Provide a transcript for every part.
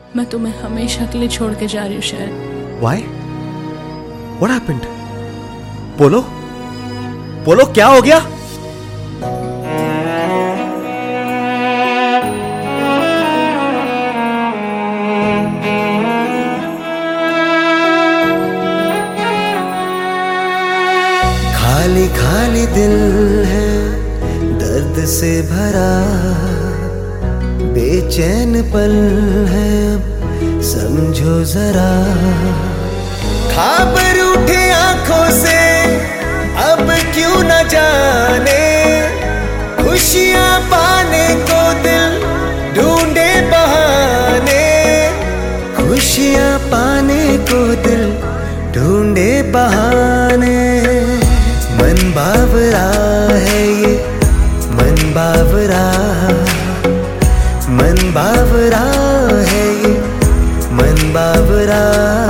मैं तुम्हें हमेशा के लिए छोड़ के जा रही हूँ शायद। Why? What happened? बोलो बोलो, क्या हो गया? खाली खाली दिल है दर्द से भरा, बेचैन पल है अब समझो जरा। ख्वाब रूठे आंखों से अब क्यों न जाने, खुशियां पाने को दिल ढूंढे बहाने, खुशियां पाने को दिल ढूंढे बहाने। मन बावरा है ये मन बावरा, मन बावरा है ये मन बावरा।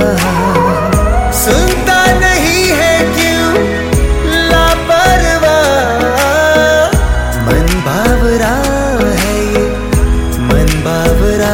सुनता नहीं है क्यों लापरवाह, मन बावरा है ये मन बावरा।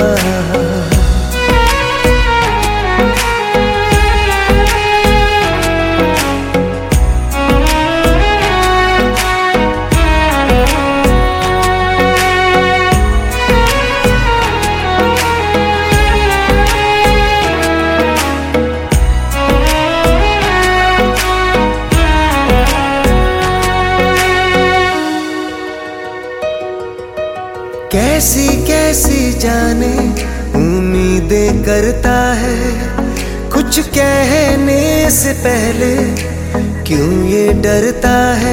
कैसी कैसी जाने उम्मीदें करता है, कुछ कहने से पहले क्यों ये डरता है।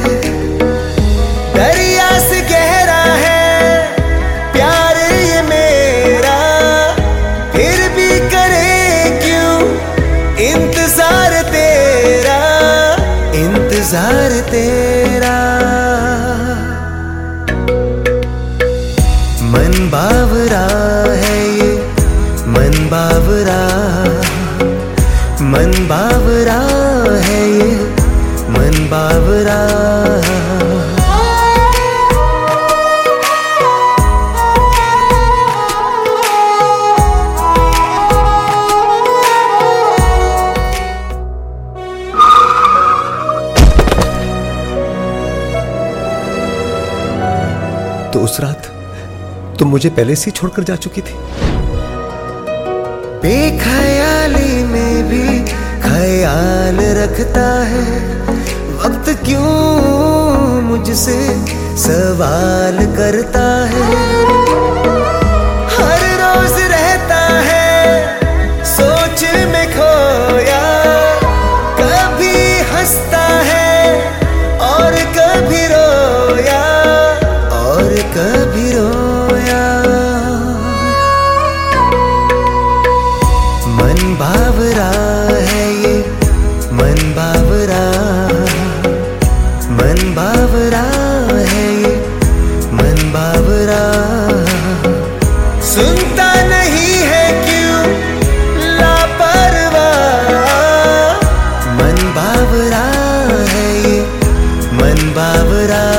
दरिया से गहरा है प्यार ये मेरा, फिर भी करे क्यों इंतजार तेरा, इंतजार तेरा। मन बावरा है ये मन बावरा, मन बावरा है ये मन बावरा। तो उस रात तुम मुझे पहले से ही छोड़कर जा चुकी थी। बेख्याली में भी ख्याल रखता है, वक्त क्यों मुझसे सवाल करता है। हर रोज रहता है सोच में खोया, कभी हंसता है और कभी रोया, और कभी रोया। मन बावरा है ये मन बावरा, मन बावरा है ये मन बावरा। सुनता नहीं है क्यों लापरवाह, मन बावरा है ये मन बावरा।